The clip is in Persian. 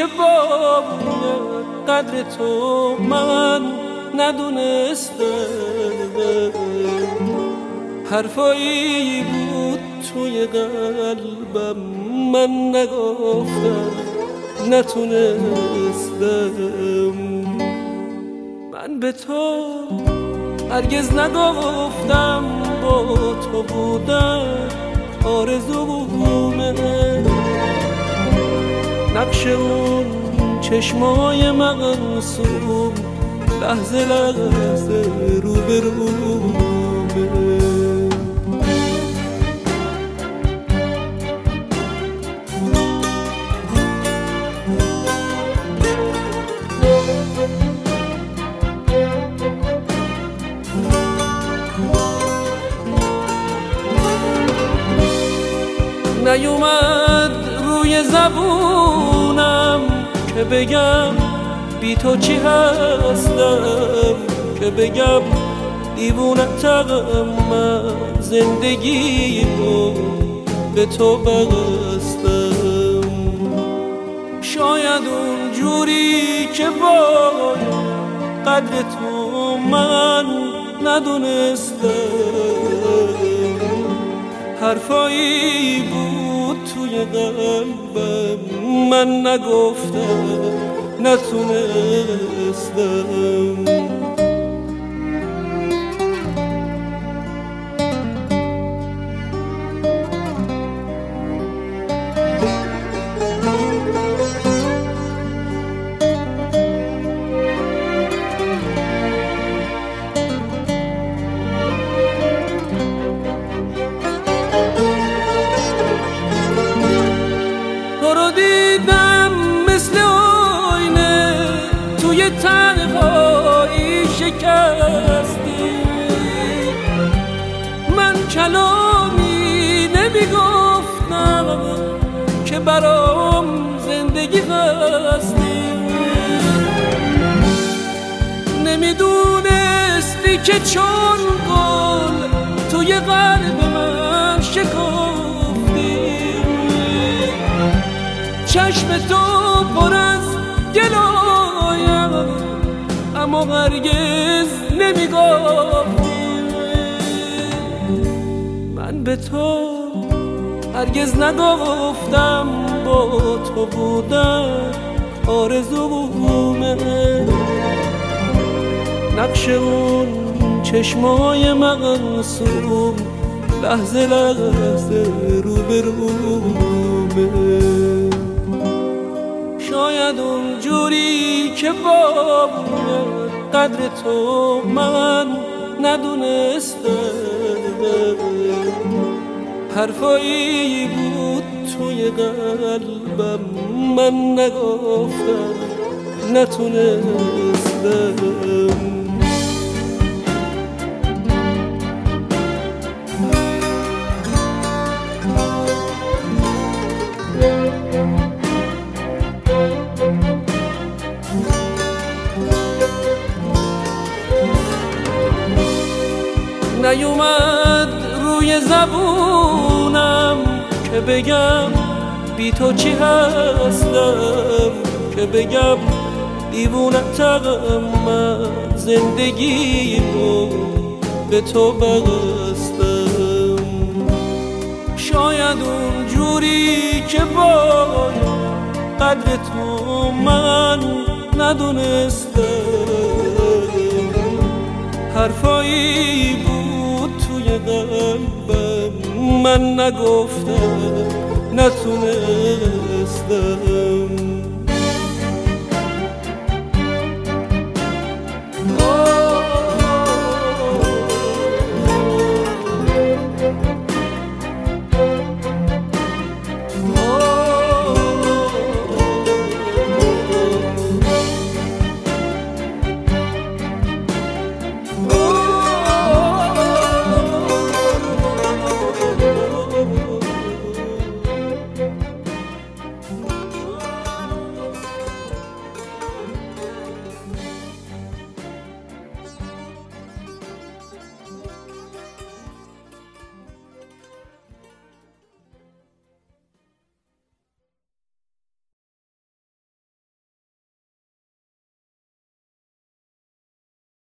که باید قدر تو من ندونستم، حرفایی بود توی قلبم من نگفتم نتونستم. من به تو هرگز نگفتم با تو بودن آرزومه، نقش اون چشمای مقصوم لحظه لحظه روبرومه. نیومد روی زبونم که بگم بی تو چی هستم، که بگم دیوونتم من زندگیمو به تو بستم. شاید اون جوری که باید قدر تو من ندونستم، حرفایی بود توی قلبم من نگفتم نتونستم. دیدم مثل آینه توی تنهایی شکستی، من کلامی نمیگفتم که برام زندگی هستی. نمیدونستی که چون گل توی قلب من شکفتی، چشم تو پر از گلایم اما هرگز نمیگفتی. من به تو هرگز نگفتم با تو بودن آرزومه، نقش اون چشمای مقصوم لحظه لحظه روبرومه. شاید اون جوری که باید قدر تو من ندونستم، حرفایی بود توی قلبم من نگفتم نتونستم. نیومد روی زبونم که بگم بی تو چی هستم، که بگم دیوونتم من زندگیمو به تو بستم. شاید اون جوری که باید قدر تو من ندونستم، حرفایی بود توی قلبم من نگفتم نتونستم.